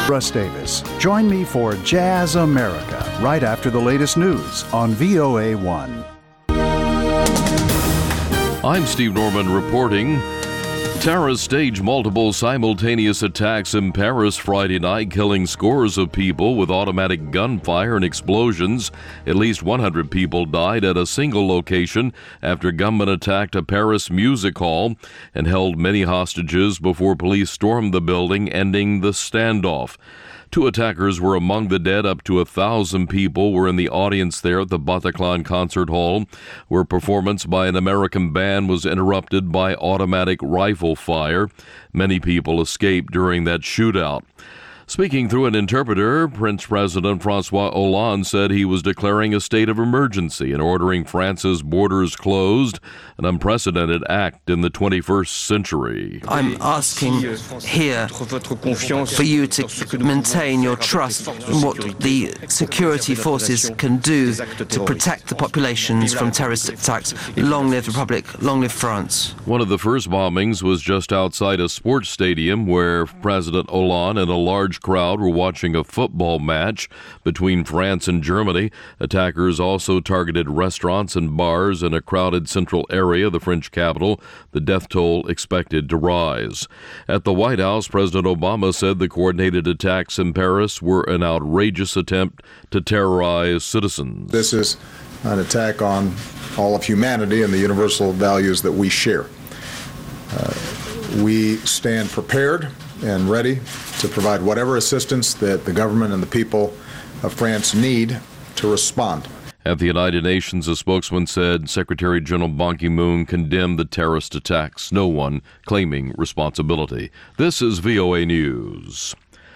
Russ Davis. Join me for Jazz America right after the latest news on VOA1. I'm Steve Norman reporting. Terrorists staged multiple simultaneous attacks in Paris Friday night, killing scores of people with automatic gunfire and explosions. At least 100 people died at a single location after gunmen attacked a Paris music hall and held many hostages before police stormed the building, ending the standoff. 2 attackers were among the dead. Up to 1,000 people were in the audience there at the Bataclan Concert Hall, where performance by an American band was interrupted by automatic rifle fire. Many people escaped during that shootout. Speaking through an interpreter, French President François Hollande said he was declaring a state of emergency and ordering France's borders closed, an unprecedented act in the 21st century. I'm asking here for you to maintain your trust in what the security forces can do to protect the populations from terrorist attacks. Long live the Republic, long live France. One of the first bombings was just outside a sports stadium where President Hollande and a large crowd were watching a football match between France and Germany. Attackers also targeted restaurants and bars in a crowded central area of the French capital. The death toll expected to rise. At the White House, President Obama said the coordinated attacks in Paris were an outrageous attempt to terrorize citizens. This is an attack on all of humanity and the universal values that we share. We stand prepared and ready to provide whatever assistance that the government and the people of France need to respond. At the United Nations, a spokesman said Secretary General Ban Ki-moon condemned the terrorist attacks, no one claiming responsibility. This is VOA News.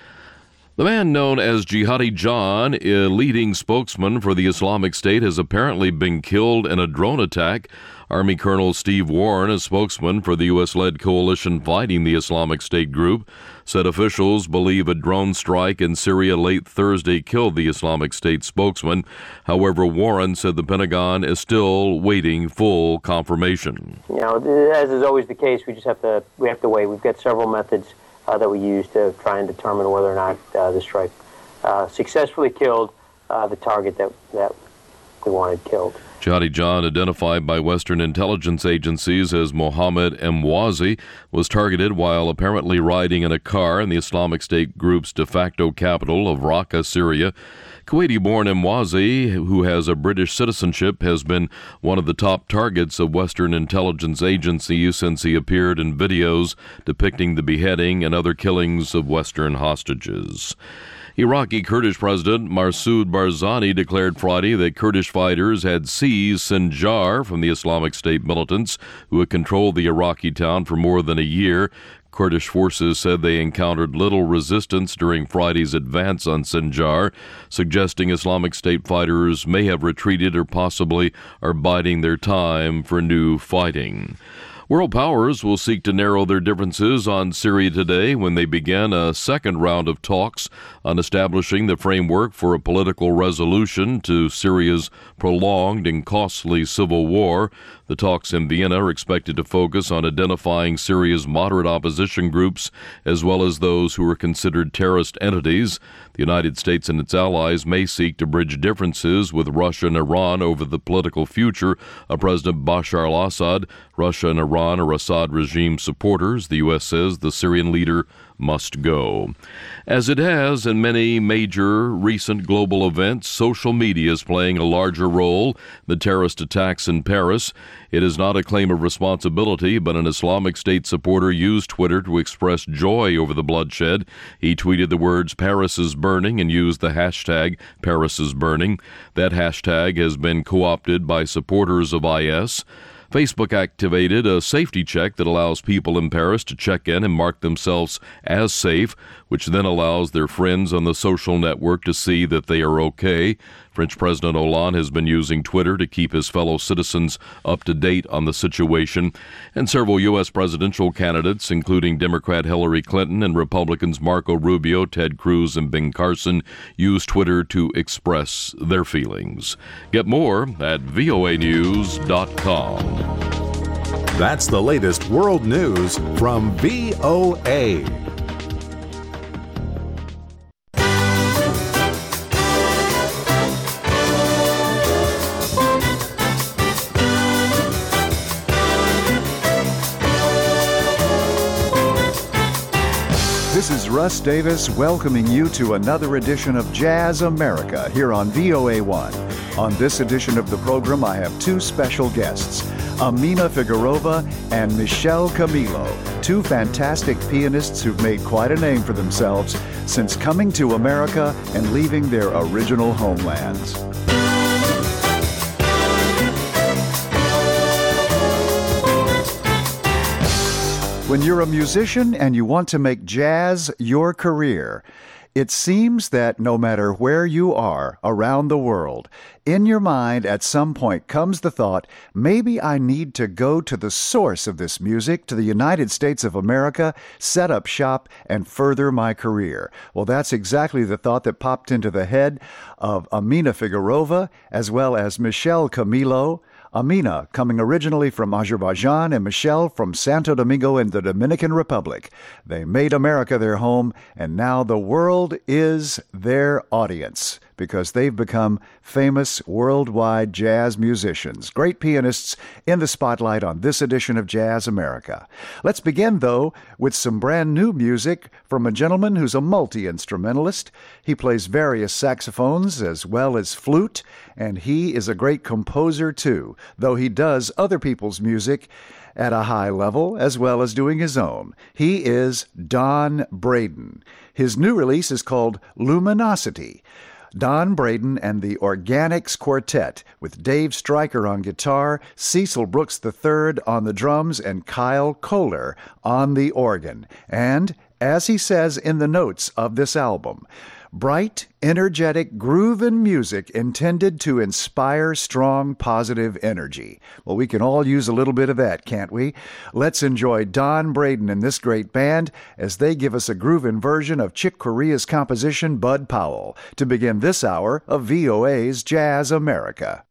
The man known as Jihadi John, a leading spokesman for the Islamic State, has apparently been killed in a drone attack. Army Colonel Steve Warren, a spokesman for the U.S.-led coalition fighting the Islamic State group, said officials believe a drone strike in Syria late Thursday killed the Islamic State spokesman. However, Warren said the Pentagon is still waiting full confirmation. You know, as is always the case, we have to wait. We've got several methods that we use to try and determine whether or not the strike successfully killed the target that we wanted killed. Jihadi John, identified by Western intelligence agencies as Mohammed Emwazi, was targeted while apparently riding in a car in the Islamic State group's de facto capital of Raqqa, Syria. Kuwaiti-born Emwazi, who has a British citizenship, has been one of the top targets of Western intelligence agencies since he appeared in videos depicting the beheading and other killings of Western hostages. Iraqi Kurdish President Masoud Barzani declared Friday that Kurdish fighters had seized Sinjar from the Islamic State militants who had controlled the Iraqi town for more than a year. Kurdish forces said they encountered little resistance during Friday's advance on Sinjar, suggesting Islamic State fighters may have retreated or possibly are biding their time for new fighting. World powers will seek to narrow their differences on Syria today when they begin a second round of talks on establishing the framework for a political resolution to Syria's prolonged and costly civil war. The talks in Vienna are expected to focus on identifying Syria's moderate opposition groups as well as those who are considered terrorist entities. The United States and its allies may seek to bridge differences with Russia and Iran over the political future of President Bashar al-Assad. Russia and Iran are Assad regime supporters. The U.S. says the Syrian leader must go. As it has in many major recent global events, social media is playing a larger role. The terrorist attacks in Paris. It is not a claim of responsibility, but an Islamic State supporter used Twitter to express joy over the bloodshed. He tweeted the words "Paris is burning" and used the hashtag Paris is burning. That hashtag has been co-opted by supporters of IS. Facebook activated a safety check that allows people in Paris to check in and mark themselves as safe, which then allows their friends on the social network to see that they are okay. French President Hollande has been using Twitter to keep his fellow citizens up to date on the situation. And several U.S. presidential candidates, including Democrat Hillary Clinton and Republicans Marco Rubio, Ted Cruz, and Ben Carson, use Twitter to express their feelings. Get more at voanews.com. That's the latest world news from VOA. Russ Davis welcoming you to another edition of Jazz America here on VOA1. On this edition of the program, I have two special guests, Amina Figueroa and Michelle Camilo, two fantastic pianists who've made quite a name for themselves since coming to America and leaving their original homelands. When you're a musician and you want to make jazz your career, it seems that no matter where you are around the world, in your mind at some point comes the thought, maybe I need to go to the source of this music, to the United States of America, set up shop, and further my career. Well, that's exactly the thought that popped into the head of Amina Figueroa as well as Michelle Camilo. Amina, coming originally from Azerbaijan, and Michelle from Santo Domingo in the Dominican Republic. They made America their home, and now the world is their audience because they've become famous worldwide jazz musicians, great pianists in the spotlight on this edition of Jazz America. Let's begin, though, with some brand new music from a gentleman who's a multi-instrumentalist. He plays various saxophones as well as flute, and he is a great composer, too, though he does other people's music at a high level as well as doing his own. He is Don Braden. His new release is called Luminosity. Don Braden and the Organics Quartet, with Dave Stryker on guitar, Cecil Brooks III on the drums, and Kyle Kohler on the organ. And, as he says in the notes of this album, bright, energetic, groovin' music intended to inspire strong, positive energy. Well, we can all use a little bit of that, can't we? Let's enjoy Don Braden and this great band as they give us a groovin' version of Chick Corea's composition, Bud Powell, to begin this hour of VOA's Jazz America.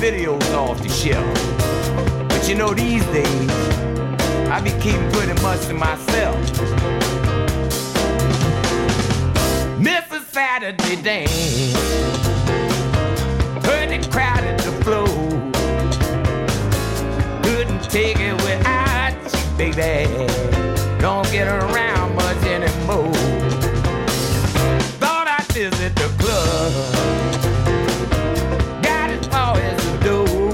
videos off the shelf. But you know, these days, I be keeping pretty much to myself. Miss a Saturday dance, heard the crowd at the floor. Couldn't take it without you, baby. Don't get around much anymore. Thought I'd visit the club, got as far as the door.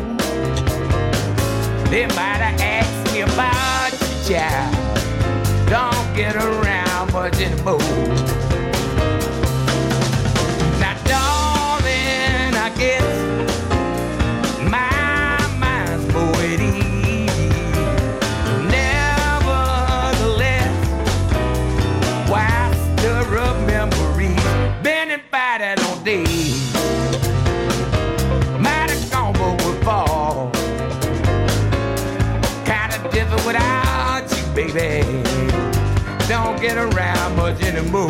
They might have asked me about you, child. Don't get around much anymore. Now, darling, I guess my mind's more at ease. Nevertheless, why stir up memories? Been invited on days. Might have gone but would fall. Kinda different without you, baby. Don't get around much anymore.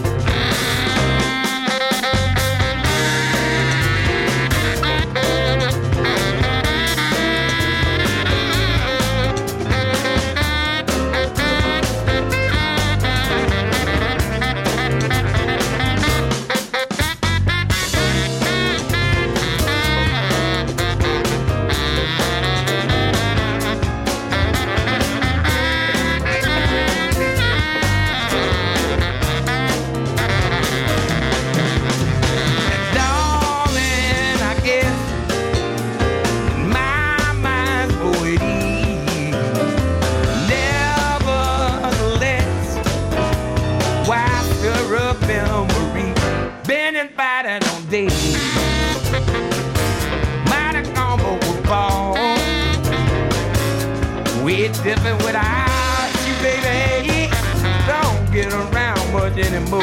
We're different without you, baby. Don't get around much anymore.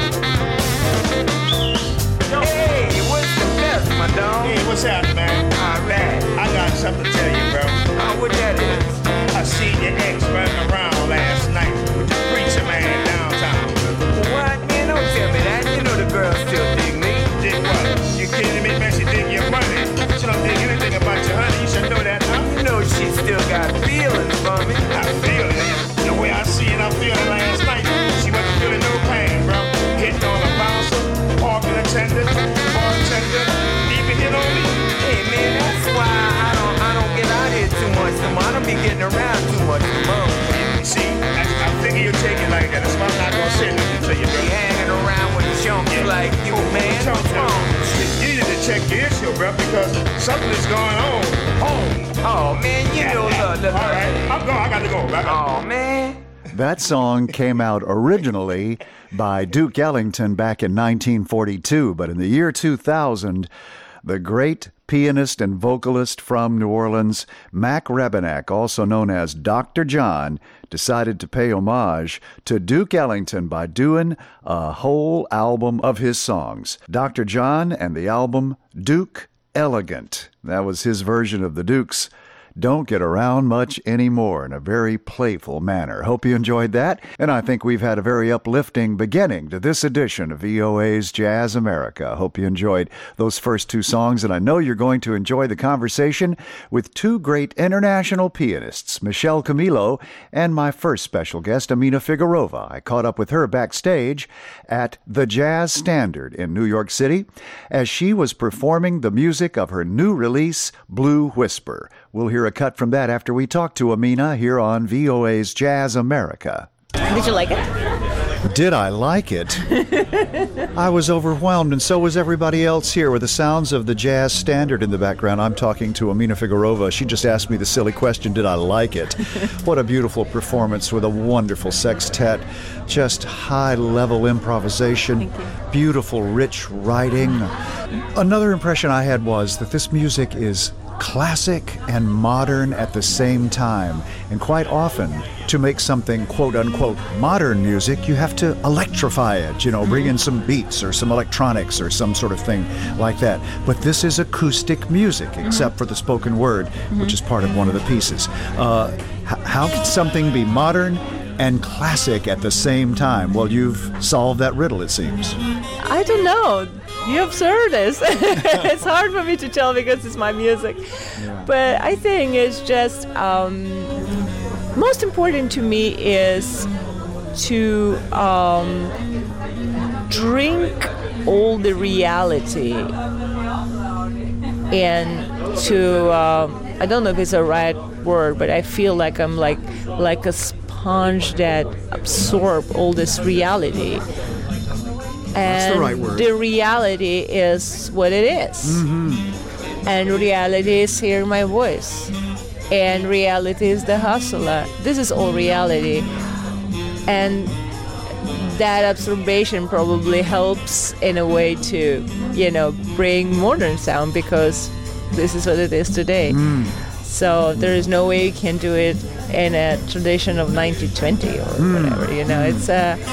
Hey, what's the best, my dog? Hey, what's happening, man? All right. I got something to tell you, bro. What that is? I seen your ex running around last night with the preacher man downtown. What? Man, don't tell me that. You know the girl still dig me. Dig what? You kidding me, man? She dig your money. She don't dig anything about your honey. You should know that, huh? You know she still got feelings for me. I feel it. The way I see it, I feel it last night. She wasn't feeling no pain, bro. Hitting on a bouncer, parking attendant, bartender, even hit on me. Hey, man, that's why I don't get out here too much no more. I don't be getting around too much no more. You see, I figure you take it like that. That's why I'm not gonna say nothing to you, bro. Be hanging around with junks like you, man. What's wrong? You need to check your issue, bro, because something is going on. Oh, man, you know, look. All right, I'm going. I got to go, bro. Oh, man. That song came out originally by Duke Ellington back in 1942, but in the year 2000, the great pianist and vocalist from New Orleans, Mac Rebennack, also known as Dr. John, decided to pay homage to Duke Ellington by doing a whole album of his songs. Dr. John and the album Duke Elegant. That was his version of the Dukes' Don't Get Around Much Anymore in a very playful manner. Hope you enjoyed that, and I think we've had a very uplifting beginning to this edition of VOA's Jazz America. Hope you enjoyed those first two songs, and I know you're going to enjoy the conversation with two great international pianists, Michelle Camilo and my first special guest, Amina Figueroa. I caught up with her backstage at the Jazz Standard in New York City as she was performing the music of her new release, Blue Whisper. We'll hear a cut from that after we talk to Amina here on VOA's Jazz America. Did you like it? Did I like it? I was overwhelmed, and so was everybody else here with the sounds of the Jazz Standard in the background. I'm talking to Amina Figueroa. She just asked me the silly question, did I like it? What a beautiful performance with a wonderful sextet, just high-level improvisation, beautiful, rich writing. Another impression I had was that this music is classic and modern at the same time. And quite often, to make something quote-unquote modern music, you have to electrify it, bring in some beats or some electronics or some sort of thing like that. But this is acoustic music, except for the spoken word, which is part of one of the pieces. How can something be modern and classic at the same time? Well, you've solved that riddle, it seems. I don't know. You observe this. It's hard for me to tell because it's my music. Yeah. But I think it's just most important to me is to drink all the reality and to I don't know if it's a right word, but I feel like I'm like a sponge that absorbs all this reality. And that's the right word. The reality is what it is. Mm-hmm. And reality is hearing my voice. And reality is the hustler. This is all reality. And that observation probably helps in a way to, bring modern sound because this is what it is today. Mm. So there is no way you can do it in a tradition of 1920 or whatever. It's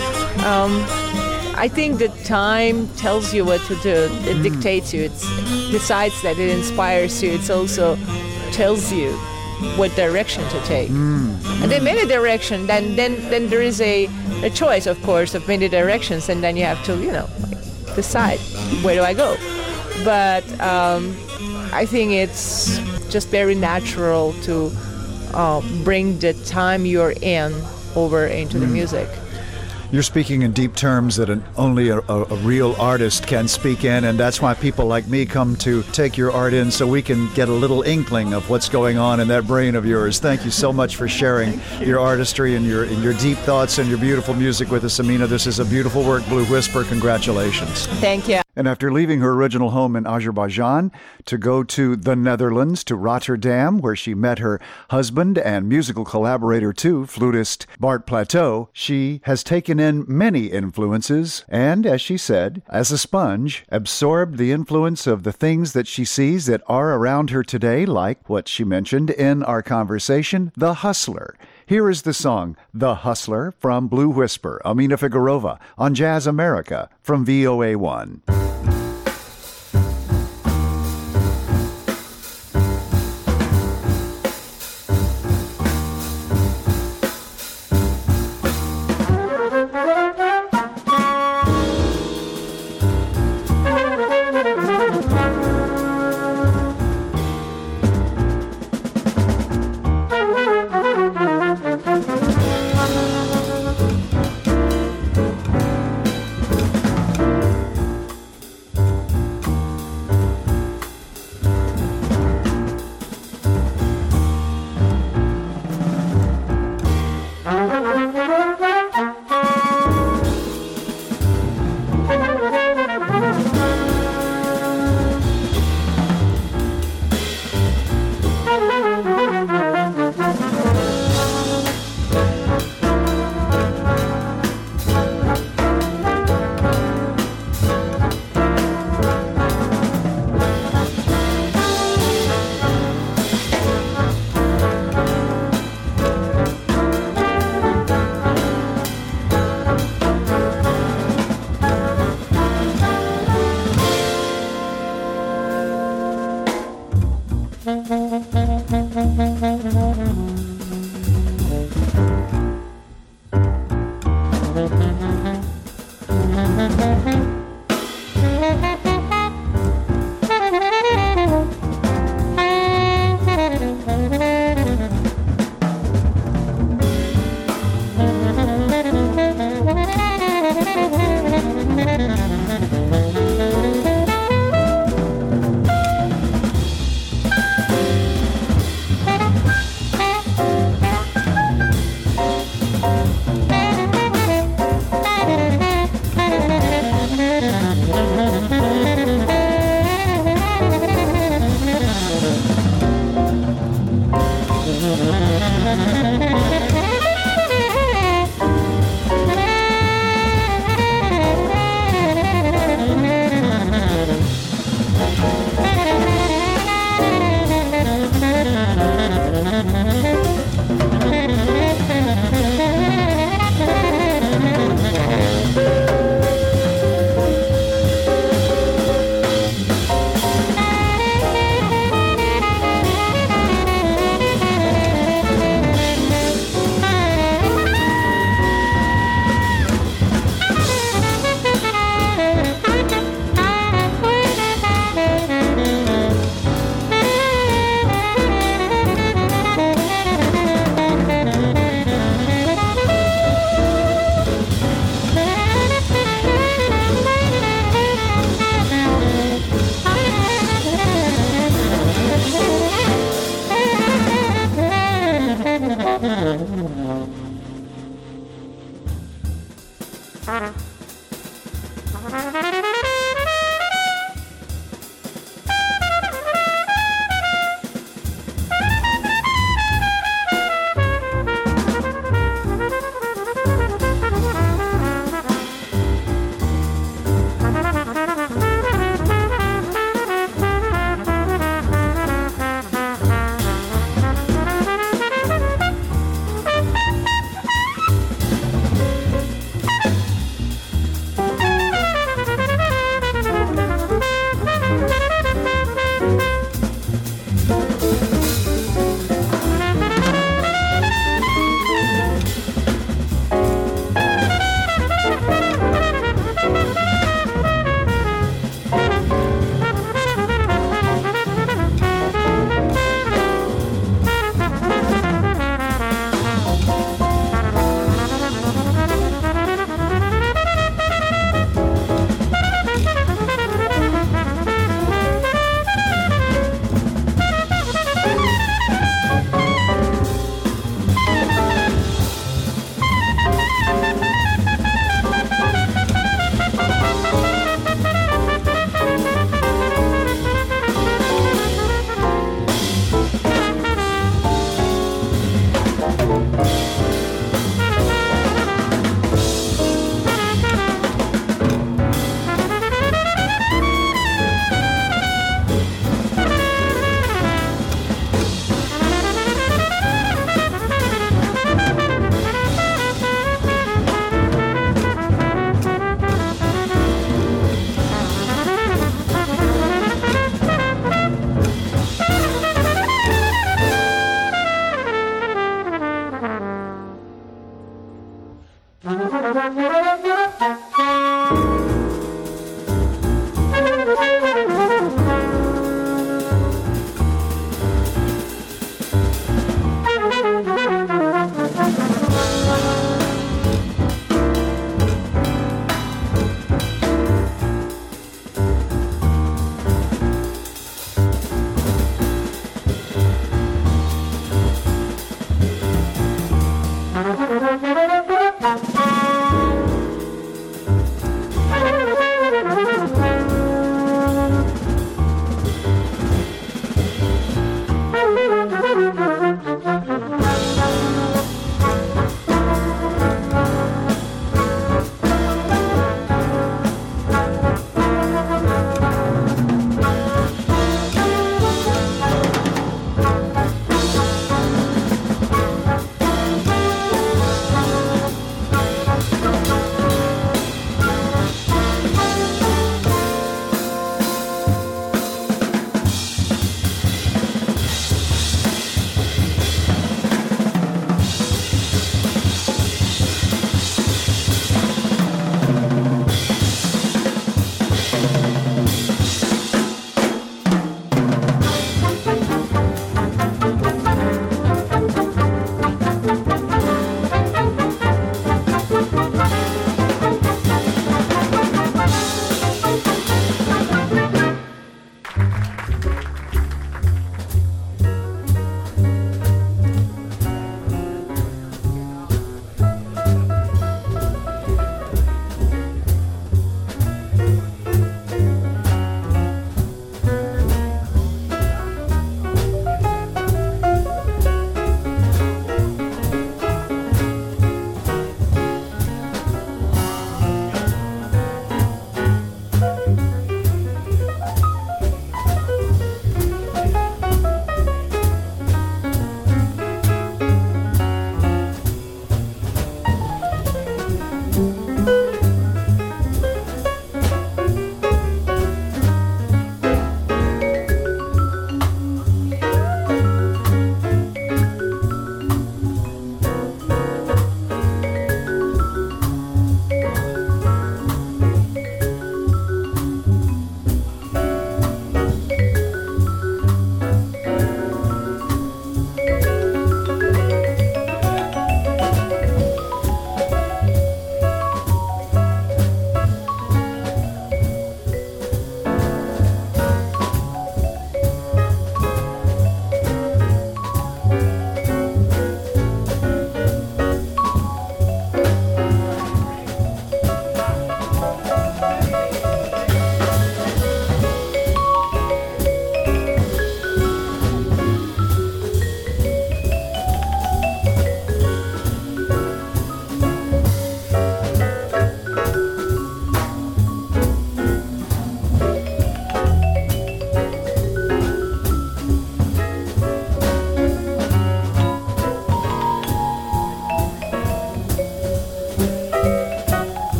I think that time tells you what to do. It dictates you. It decides that it inspires you. It also tells you what direction to take. And then many direction. Then there is a choice, of course, of many directions, and then you have to, decide where do I go. But I think it's just very natural to bring the time you're in over into the music. You're speaking in deep terms that only a real artist can speak in, and that's why people like me come to take your art in so we can get a little inkling of what's going on in that brain of yours. Thank you so much for sharing your artistry and your deep thoughts and your beautiful music with us, Amina. This is a beautiful work, Blue Whisper. Congratulations. Thank you. And after leaving her original home in Azerbaijan to go to the Netherlands, to Rotterdam, where she met her husband and musical collaborator too, flutist Bart Plateau, she has taken in many influences and, as she said, as a sponge, absorbed the influence of the things that she sees that are around her today, like what she mentioned in our conversation, The Hustler. Here is the song, The Hustler, from Blue Whisper, Amina Figueroa, on Jazz America from VOA1.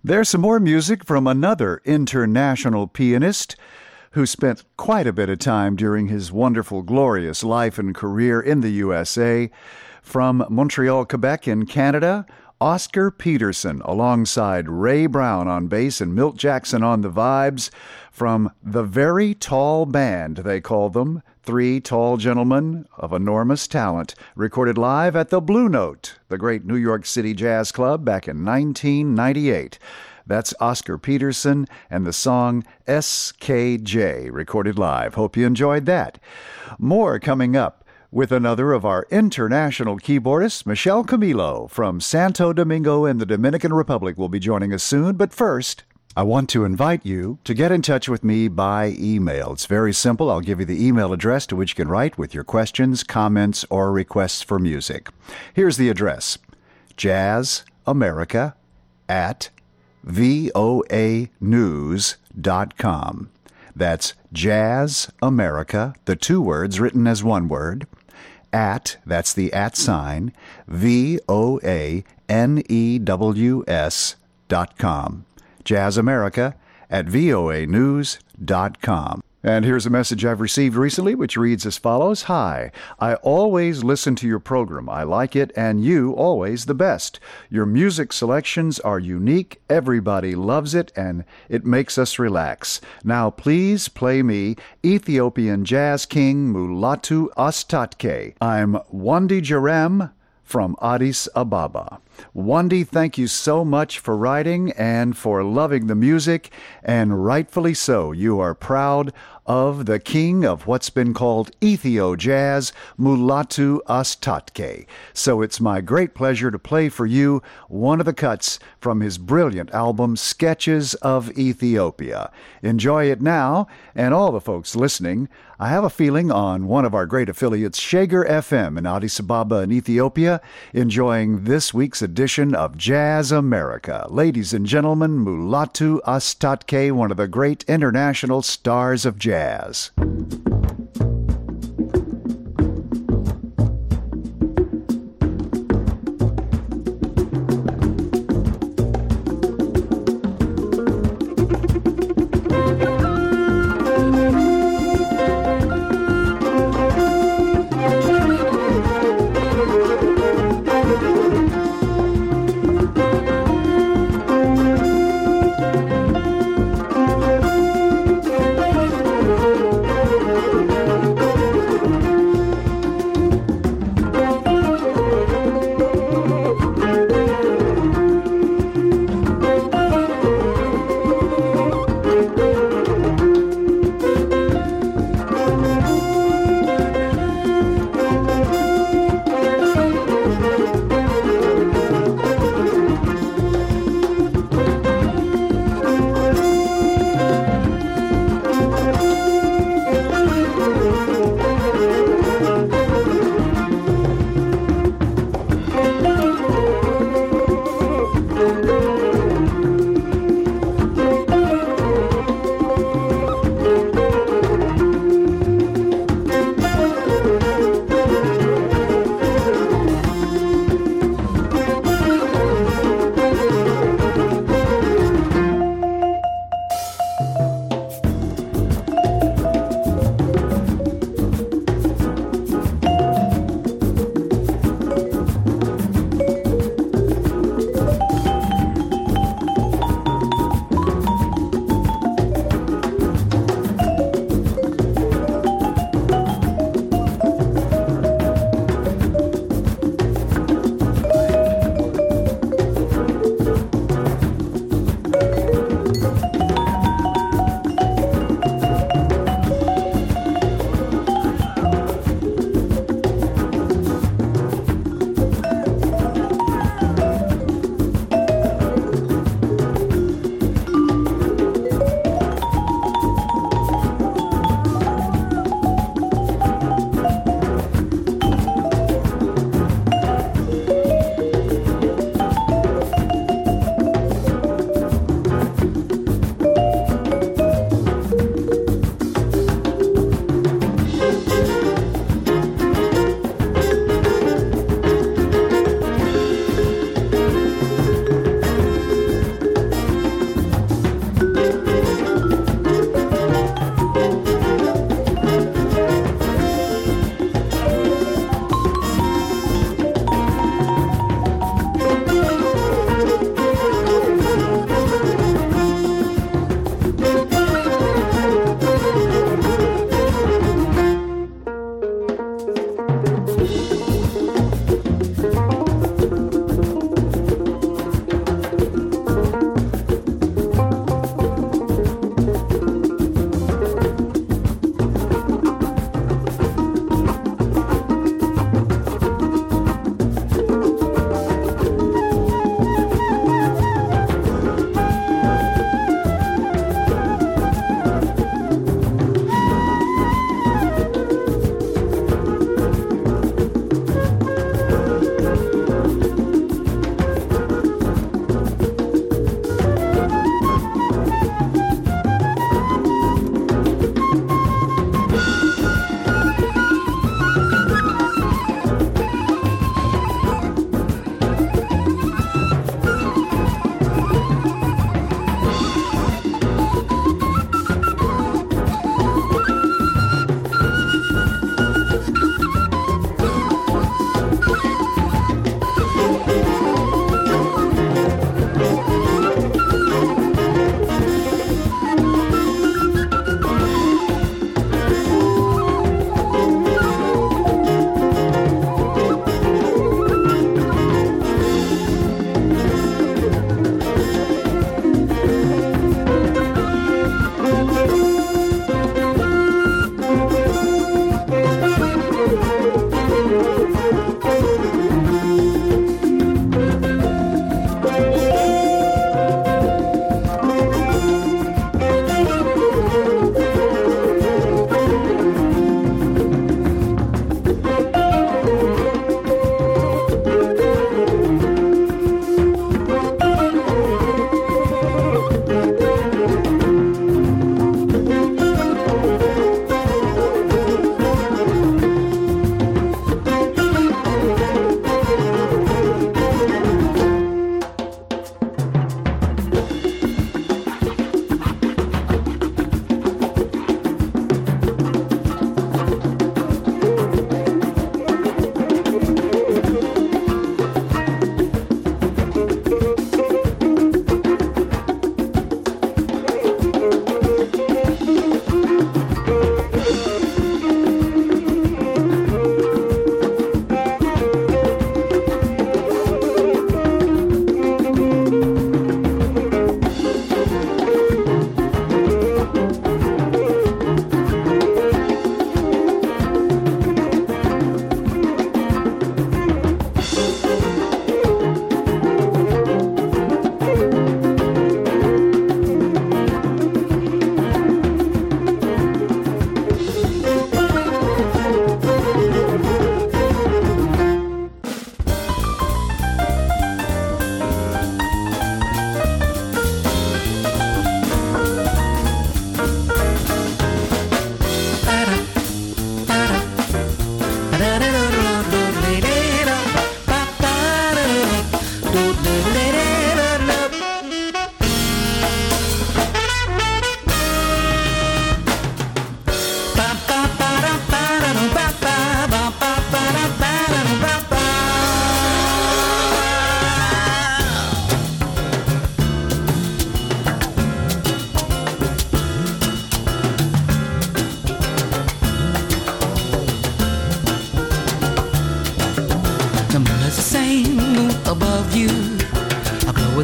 There's some more music from another international pianist who spent quite a bit of time during his wonderful, glorious life and career in the USA. From Montreal, Quebec in Canada, Oscar Peterson, alongside Ray Brown on bass and Milt Jackson on the vibes, from the Very Tall Band, they call them, three tall gentlemen of enormous talent, recorded live at the Blue Note, the great New York City Jazz Club, back in 1998. That's Oscar Peterson and the song SKJ, recorded live. Hope you enjoyed that. More coming up with another of our international keyboardists, Michelle Camilo from Santo Domingo in the Dominican Republic will be joining us soon. But first, I want to invite you to get in touch with me by email. It's very simple. I'll give you the email address to which you can write with your questions, comments, or requests for music. Here's the address: jazzamerica@voanews.com. That's Jazz America, the two words written as one word, that's the @ sign, VOANEWS.com. jazzamerica@voanews.com. And here's a message I've received recently, which reads as follows. Hi, I always listen to your program. I like it, and you always the best. Your music selections are unique. Everybody loves it, and it makes us relax. Now, please play me Ethiopian Jazz King Mulatu Astatke. I'm Wandi Jarem from Addis Ababa. Wandi, thank you so much for writing and for loving the music, and rightfully so. You are proud of the king of what's been called Ethio Jazz, Mulatu Astatke. So it's my great pleasure to play for you one of the cuts from his brilliant album, Sketches of Ethiopia. Enjoy it now, and all the folks listening, I have a feeling on one of our great affiliates, Shager FM in Addis Ababa in Ethiopia, enjoying this week's edition of Jazz America. Ladies and gentlemen, Mulatu Astatke, one of the great international stars of jazz.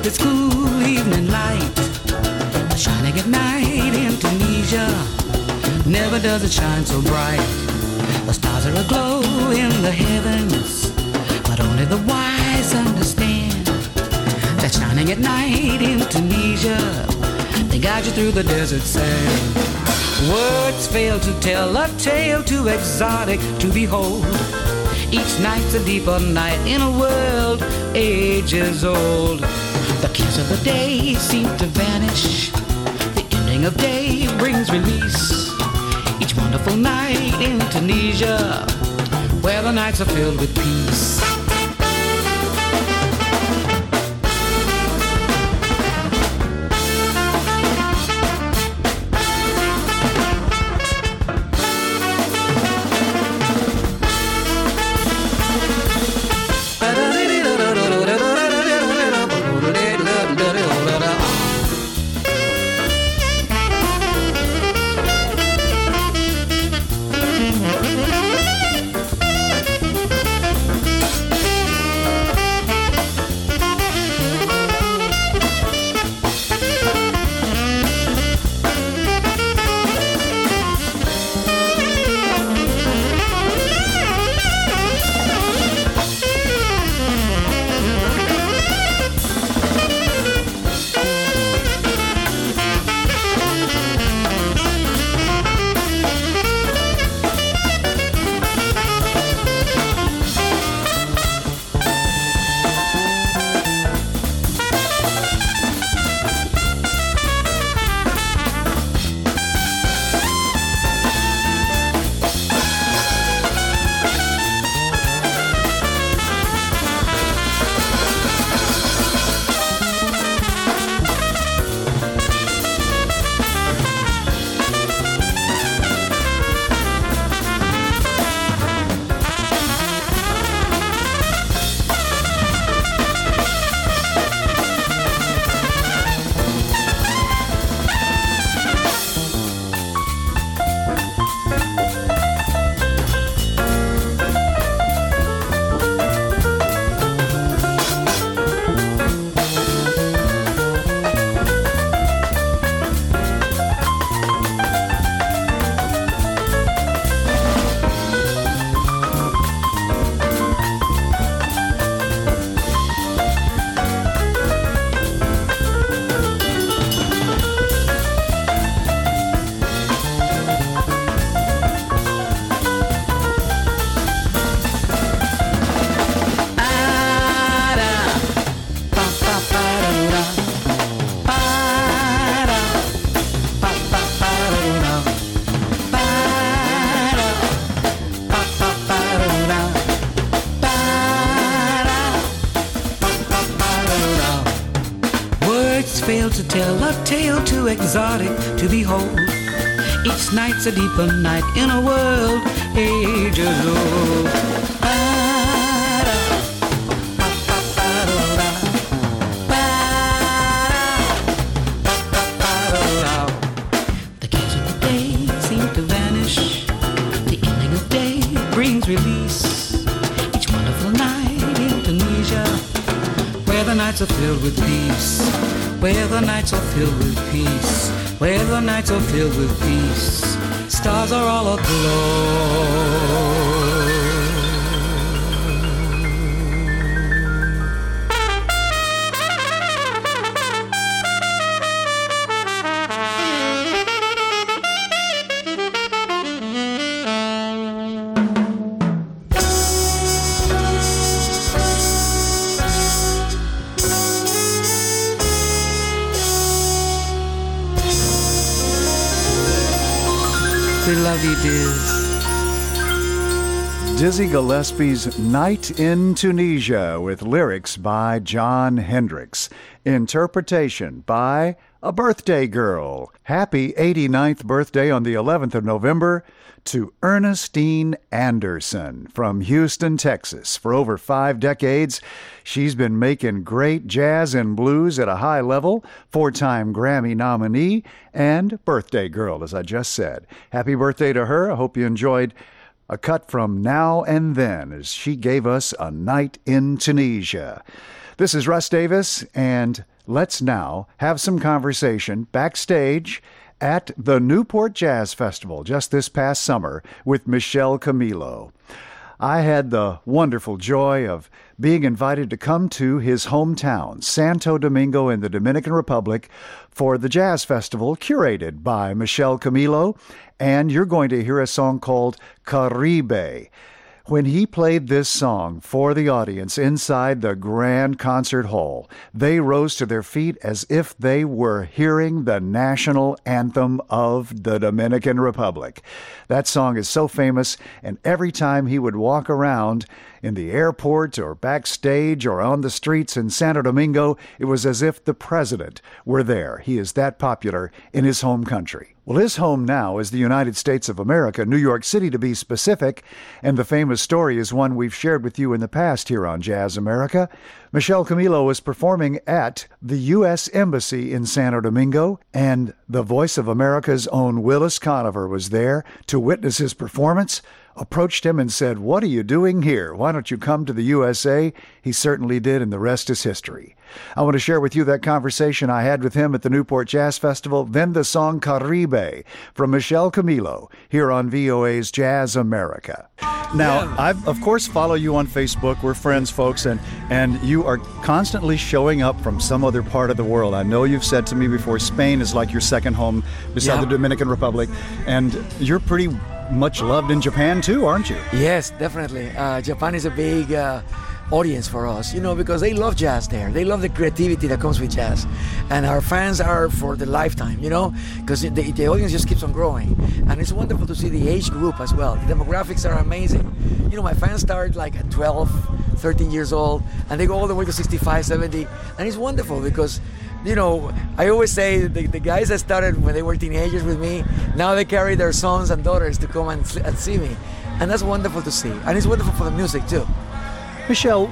its cool evening light, shining at night in Tunisia. Never does it shine so bright. The stars are aglow in the heavens, but only the wise understand that shining at night in Tunisia, they guide you through the desert sand. Words fail to tell a tale too exotic to behold. Each night's a deeper night in a world ages old. The cares of the day seem to vanish. The ending of day brings release. Each wonderful night in Tunisia, where the nights are filled with peace. To tell a tale too exotic to behold. Each night's a deeper night in a world ages old. The cares of the day seem to vanish. The ending of day brings release. Each wonderful night in Tunisia, where the nights are filled with peace. Where the nights are filled with peace, where the nights are filled with peace, stars are all aglow. We love you, Diz. Dizzy Gillespie's Night in Tunisia with lyrics by Jon Hendricks. Interpretation by A Birthday Girl. Happy 89th birthday on the 11th of November to Ernestine Anderson from Houston, Texas. For over 5 decades, she's been making great jazz and blues at a high level, 4-time Grammy nominee, and birthday girl, as I just said. Happy birthday to her. I hope you enjoyed a cut from Now and Then as she gave us A Night in Tunisia. This is Russ Davis, and let's now have some conversation backstage at the Newport Jazz Festival just this past summer with Michel Camilo. I had the wonderful joy of being invited to come to his hometown, Santo Domingo in the Dominican Republic, for the Jazz Festival curated by Michel Camilo, and you're going to hear a song called Caribe. When he played this song for the audience inside the Grand Concert Hall, they rose to their feet as if they were hearing the national anthem of the Dominican Republic. That song is so famous, and every time he would walk around in the airport or backstage or on the streets in Santo Domingo, it was as if the president were there. He is that popular in his home country. Well, his home now is the United States of America, New York City to be specific, and the famous story is one we've shared with you in the past here on Jazz America. Michel Camilo was performing at the U.S. Embassy in Santo Domingo, and the Voice of America's own Willis Conover was there to witness his performance, approached him and said, "What are you doing here? Why don't you come to the USA?" He certainly did, and the rest is history. I want to share with you that conversation I had with him at the Newport Jazz Festival, then the song Caribe from Michel Camilo here on VOA's Jazz America. Now, I, of course, follow you on Facebook. We're friends, folks, and you are constantly showing up from some other part of the world. I know you've said to me before, Spain is like your second home beside the Dominican Republic, and you're pretty much loved in Japan too, aren't you? Yes, definitely. Japan is a big audience for us, because they love jazz there. They love the creativity that comes with jazz. And our fans are for the lifetime, because the audience just keeps on growing. And it's wonderful to see the age group as well. The demographics are amazing. My fans start like at 12, 13 years old, and they go all the way to 65, 70. And it's wonderful because I always say the guys that started when they were teenagers with me, now they carry their sons and daughters to come and see me. And that's wonderful to see. And it's wonderful for the music, too. Michel,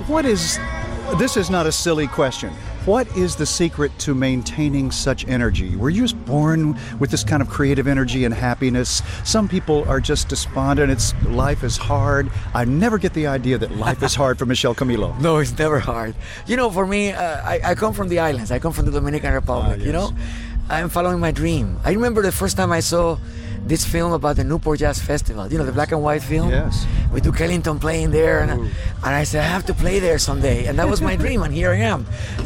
this is not a silly question. What is the secret to maintaining such energy? Were you just born with this kind of creative energy and happiness? Some people are just despondent. Life is hard. I never get the idea that life is hard for Michel Camilo. No, it's never hard. For me, I come from the islands. I come from the Dominican Republic, yes. I'm following my dream. I remember the first time I saw this film about the Newport Jazz Festival, the black and white film? Yes. With Duke Ellington playing there, and I said, I have to play there someday. And that was my dream, and here I am.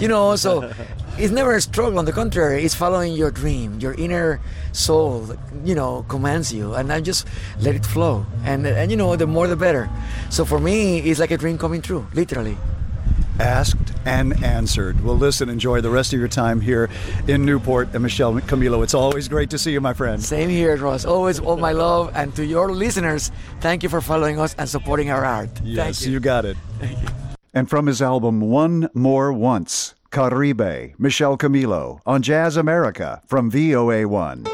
So it's never a struggle. On the contrary, it's following your dream. Your inner soul, commands you, and I just let it flow. And the more the better. So for me, it's like a dream coming true, literally. Asked and answered. Well, listen, enjoy the rest of your time here in Newport. And Michel Camilo, it's always great to see you, my friend. Same here, Ross. Always all my love. And to your listeners, thank you for following us and supporting our art. Yes, thank you. You got it. Thank you. And from his album One More Once, Caribe, Michel Camilo on Jazz America from VOA1.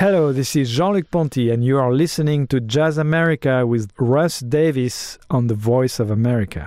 Hello, this is Jean-Luc Ponty, and you are listening to Jazz America with Russ Davis on The Voice of America.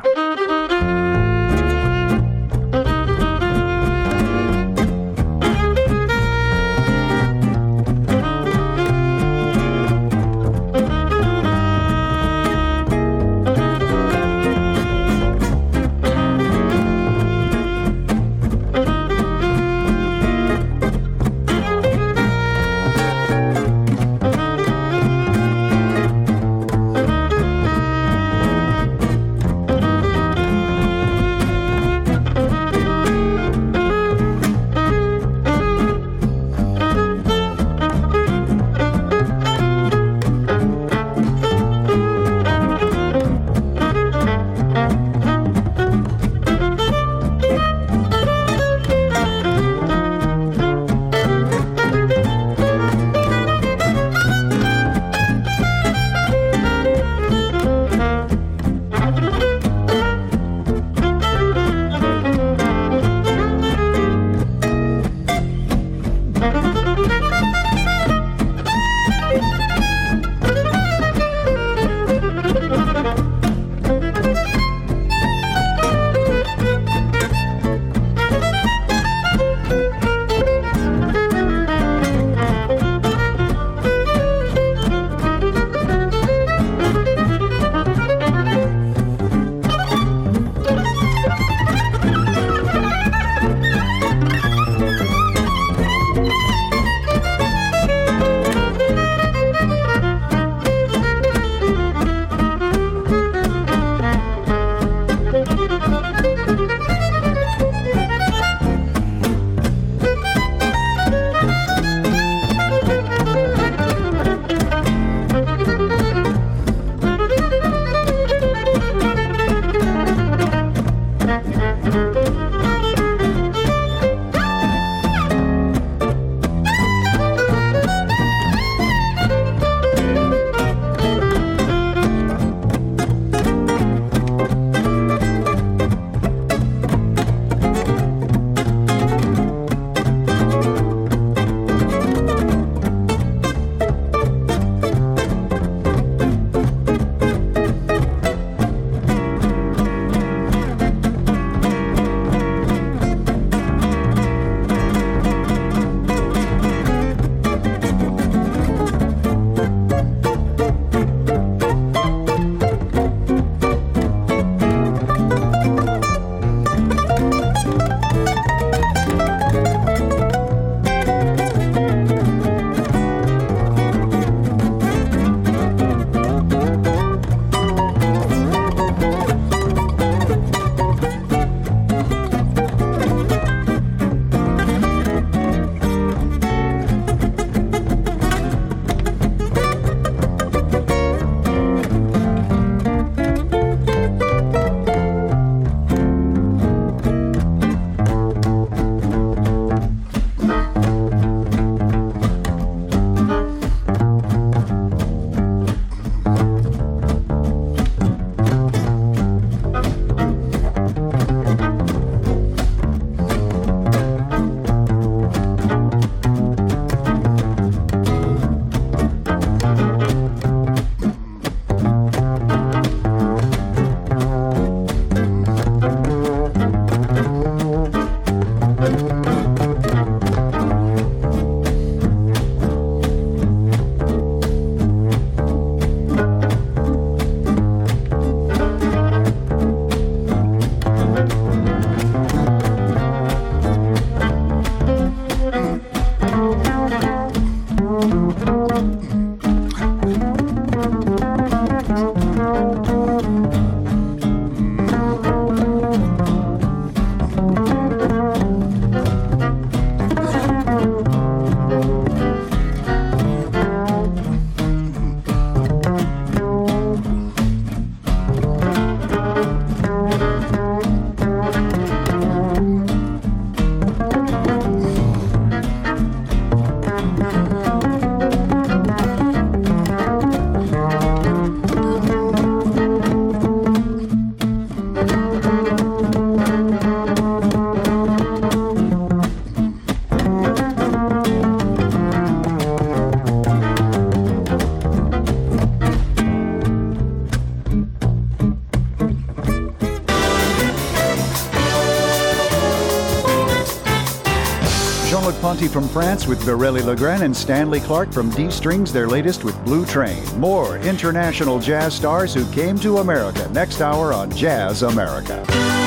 Ponty from France with Birelli Legrand, and Stanley Clarke from D Strings, their latest with Blue Train. More international jazz stars who came to America next hour on Jazz America.